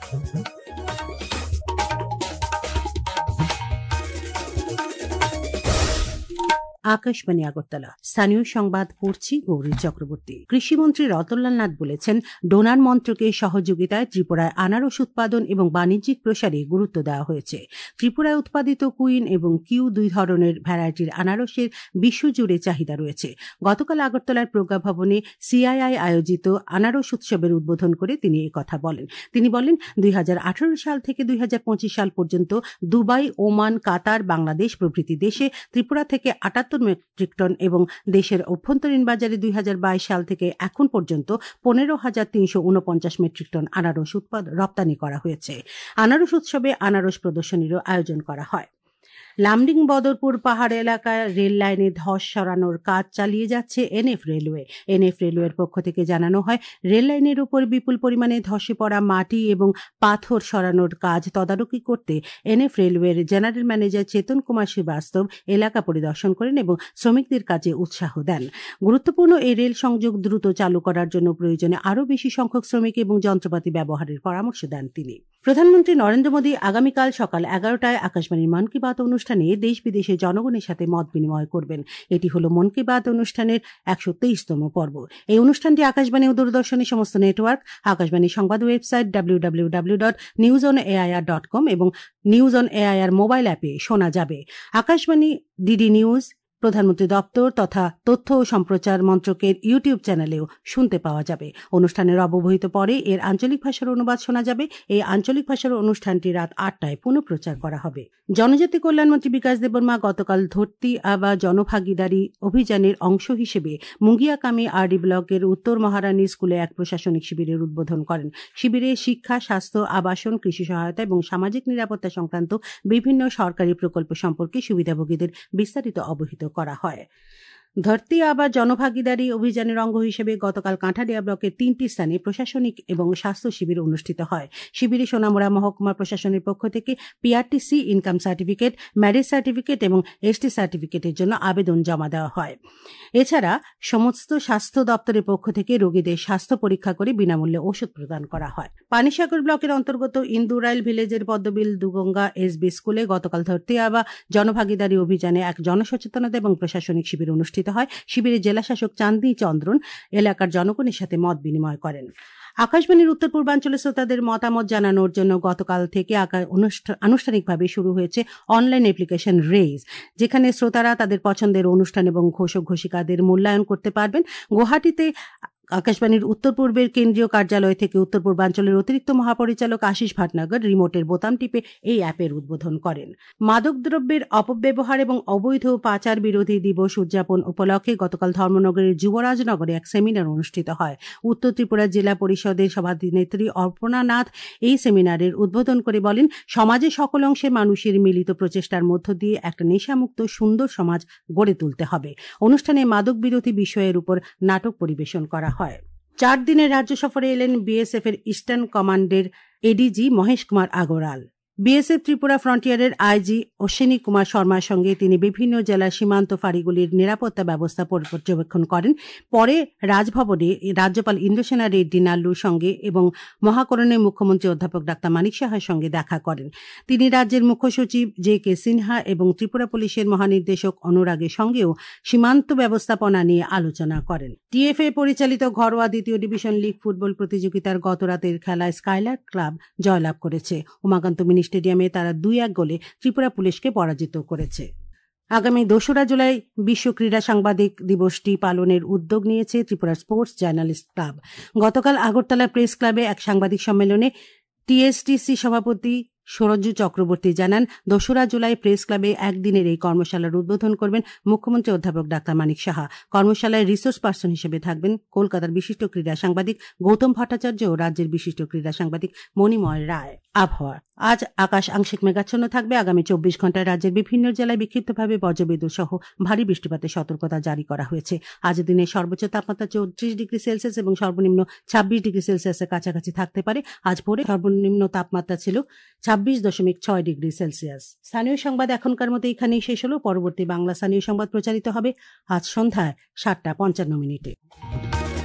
আকাশবাণী আগরতলা স্থানীয় সংবাদ পড়ছি গৌরী চক্রবর্তী। কৃষিমন্ত্রী রতনলাল নাথ বলেছেন, ডোনার মন্ত্রকের সহযোগিতায় ত্রিপুরায় আনারস উৎপাদন এবং বাণিজ্যিক প্রসারে গুরুত্ব দেওয়া হয়েছে। ত্রিপুরায় উৎপাদিত কুইন এবং কিউ 2 ধরনের ভ্যারাইটির আনারসের বিশ্বজুড়ে চাহিদা রয়েছে। গতকাল আগরতলার প্রজ্ঞা ভবনে সিআইআই আয়োজিত আনারস উৎসবের উদ্বোধন করে তিনি একথা বলেন। তিনি বলেন, 2018 সাল থেকে 2025 সাল পর্যন্ত দুবাই, ওমান, কাতার, বাংলাদেশ প্রভৃতি দেশে ত্রিপুরা থেকে 78 মেট্রিক টন এবং দেশের অভ্যন্তরীণ বাজারে 2022 সাল থেকে এখন পর্যন্ত 15,349 মেট্রিক টন আনারস রপ্তানি করা হয়েছে। আনারস উৎসবে আনারস প্রদর্শনীরও আয়োজন করা হয়। লামডিং বদরপুর পাহাড় এলাকায় রেল লাইনে ধস সরানোর কাজ চালিয়ে যাচ্ছে এনএফ রেলওয়ে। এনএফ রেলওয়ের পক্ষ থেকে জানানো হয়, রেল লাইনের উপর বিপুল পরিমাণে ধসে পড়া মাটি এবং পাথর সরানোর কাজ তদারকি করতে এনএফ রেলওয়ের জেনারেল ম্যানেজার চেতন কুমার শ্রীবাস্তব এলাকা পরিদর্শন করেন এবং শ্রমিকদের কাজে উৎসাহ দেন। গুরুত্বপূর্ণ এই রেল সংযোগ দ্রুত চালু করার জন্য প্রয়োজনে আরও বেশি সংখ্যক শ্রমিক এবং যন্ত্রপাতি ব্যবহারের পরামর্শ দেন তিনি। প্রধানমন্ত্রী নরেন্দ্র মোদী আগামীকাল সকাল 11টায় আকাশবাণীর মন কি বাত অনুষ্ঠানে দেশ বিদেশে জনগণের সাথে মত বিনিময় করবেন। এটি হল মন কি বাত অনুষ্ঠানের 123তম পর্ব। এই অনুষ্ঠানটি আকাশবাণী ও দূরদর্শনের সমস্ত নেটওয়ার্ক, আকাশবাণী সংবাদ ওয়েবসাইট www.newsonair.com এবং নিউজ অন এআইআর মোবাইল অ্যাপে শোনা যাবে। আকাশবাণী, ডিডি নিউজ, প্রধানমন্ত্রী দপ্তর তথা তথ্য ও সম্প্রচার মন্ত্রকের ইউটিউব চ্যানেলেও শুনতে পাওয়া যাবে। অনুষ্ঠানের অব্যবহিত পরে এর আঞ্চলিক ভাষার অনুবাদ শোনা যাবে। এই আঞ্চলিক ভাষার অনুষ্ঠানটি রাত 8টায় পুনঃপ্রচার করা হবে। জনজাতি কল্যাণমন্ত্রী বিকাশ দেববর্মা গতকাল ধরতি আবা জনভাগিদারি অভিযানের অংশ হিসেবে মুঙ্গিয়াকামি আরডি ব্লকের উত্তর মহারানী স্কুলে এক প্রশাসনিক শিবিরের উদ্বোধন করেন। শিবিরে শিক্ষা, স্বাস্থ্য, আবাসন, কৃষি সহায়তা এবং সামাজিক নিরাপত্তা সংক্রান্ত বিভিন্ন সরকারি প্রকল্প সম্পর্কে সুবিধাভোগীদের বিস্তারিত অবহিত করা হয়। ধরতি আবার জনভাগিদারি অভিযানের অঙ্গ হিসেবে গতকাল কাঁঠালিয়া ব্লকের 3টি স্থানে প্রশাসনিক এবং স্বাস্থ্য শিবির অনুষ্ঠিত হয়। শিবিরে সোনামুড়া মহকুমা প্রশাসনের পক্ষ থেকে PRTC, income certificate, marriage certificate এবং এসটি সার্টিফিকেটের জন্য আবেদন জমা দেওয়া হয়। এছাড়া সমস্ত স্বাস্থ্য দপ্তরের পক্ষ থেকে রোগীদের স্বাস্থ্য পরীক্ষা করে বিনামূল্যে ওষুধ প্রদান করা হয়। পানিসাগর ব্লকের অন্তর্গত ইন্দুরাইল ভিলেজের পদ্মবিল দুগঙ্গা এসবি স্কুলে গতকাল ধরতি আবা জনভাগিদারি অভিযানে এক জনসচেতনতা এবং প্রশাসনিক শিবির অনুষ্ঠিত হয়। শিবিরে জেলাশাসক চাঁদনী চন্দ্রন এলাকার জনগণের সাথে মত বিনিময় করেন। আকাশবাণীর উত্তর পূর্বাঞ্চলের শ্রোতাদের মতামত জানানোর জন্য গতকাল থেকে আনুষ্ঠানিকভাবে শুরু হয়েছে অনলাইন অ্যাপ্লিকেশন রেইজ, যেখানে শ্রোতারা তাদের পছন্দের অনুষ্ঠান এবং ঘোষক ঘোষিকাদের মূল্যায়ন করতে পারবেন। গুয়াহাটিতে আকাশবাণীর উত্তর পূর্বের কেন্দ্রীয় কার্যালয় থেকে উত্তর পূর্বাঞ্চলের অতিরিক্ত মহাপরিচালক আশিস ভাটনাগর রিমোটের বোতাম টিপে এই অ্যাপের উদ্বোধন করেন। মাদকদ্রব্যের অপব্যবহার এবং অবৈধ পাচার বিরোধী দিবস উদযাপন উপলক্ষে গতকাল ধর্মনগরের যুবরাজনগরে এক সেমিনার অনুষ্ঠিত হয়। উত্তর ত্রিপুরা জেলা পরিষদের সভানেত্রী অর্পণা নাথ এই সেমিনারের উদ্বোধন করে বলেন, সমাজে সকল অংশের মানুষের মিলিত প্রচেষ্টার মধ্য দিয়ে একটা নেশামুক্ত সুন্দর সমাজ গড়ে তুলতে হবে। অনুষ্ঠানে মাদক বিরোধী বিষয়ের উপর নাটক পরিবেশন করা হয়। 4 দিনের রাজ্য সফরে এলেন বিএসএফ এর ইস্টার্ন কমান্ডের এডিজি মহেশ কুমার আগরওয়াল। বিএসএফ ত্রিপুরা ফ্রন্টিয়ারের আইজি অশ্বিনী কুমার শর্মার সঙ্গে তিনি বিভিন্ন জেলার সীমান্ত ফাঁড়িগুলির নিরাপত্তা ব্যবস্থা পর্যবেক্ষণ করেন। পরে রাজভবনে রাজ্যপাল ইন্দ্রসেনা রেড্ডি নাল্লুর সঙ্গে এবং মহাকরণের মুখ্যমন্ত্রী অধ্যাপক ডাক্তার মানিক সাহার সঙ্গে দেখা করেন। তিনি রাজ্যের মুখ্য সচিব জে.কে. সিনহা এবং ত্রিপুরা পুলিশের মহানির্দেশক অনুরাগের সঙ্গেও সীমান্ত ব্যবস্থাপনা নিয়ে আলোচনা করেন। টিএফএ পরিচালিত ঘরোয়া দ্বিতীয় ডিভিশন লীগ ফুটবল প্রতিযোগিতার গত রাতের খেলায় স্কাইলার্ক ক্লাব জয়লাভ করেছে। উমাকান্ত মিনি স্টেডিয়ামে তারা 2-1 গোলে ত্রিপুরা পুলিশকে পরাজিত করেছে। আগামী 2রা জুলাই বিশ্ব ক্রীড়া সাংবাদিক দিবসটি পালনের উদ্যোগ নিয়েছে ত্রিপুরা স্পোর্টস জার্নালিস্ট ক্লাব। গতকাল আগরতলা প্রেস ক্লাবে এক সাংবাদিক সম্মেলনে টিএসটিসি সভাপতি সরঞ্জু চক্রবর্তী জানান, 2রা জুলাই প্রেস ক্লাবে একদিনের এই কর্মশালার উদ্বোধন করবেন মুখ্যমন্ত্রী অধ্যাপক ডাক্তার মানিক সাহা। কর্মশালায় রিসোর্স পার্সন হিসেবে থাকবেন কলকাতার বিশিষ্ট ক্রীড়া সাংবাদিক গৌতম ভট্টাচার্য ও রাজ্যের বিশিষ্ট ক্রীড়া সাংবাদিক মণিময় রায়। আবহাওয়া, আজ আকাশ আংশিক মেঘাচ্ছন্ন থাকবে। আগামী 24 ঘন্টায় রাজ্যের বিভিন্ন জেলায় বিক্ষিপ্তভাবে বজ্রবিদ্যুৎ সহ ভারী বৃষ্টিপাতের সতর্কতা জারি করা হয়েছে। আজ দিনের সর্বোচ্চ তাপমাত্রা 34 ডিগ্রি সেলসিয়াস এবং সর্বনিম্ন 26 ডিগ্রি সেলসিয়াসের কাছাকাছি থাকতে পারে। আজ ভোরে সর্বনিম্ন তাপমাত্রা ছিল 26.6 ডিগ্রি সেলসিয়াস। স্থানীয় সংবাদ এখনকার মতো এখানেই শেষ হলো। পরবর্তী বাংলা স্থানীয় সংবাদ প্রচারিত হবে আজ সন্ধ্যায় 7:55।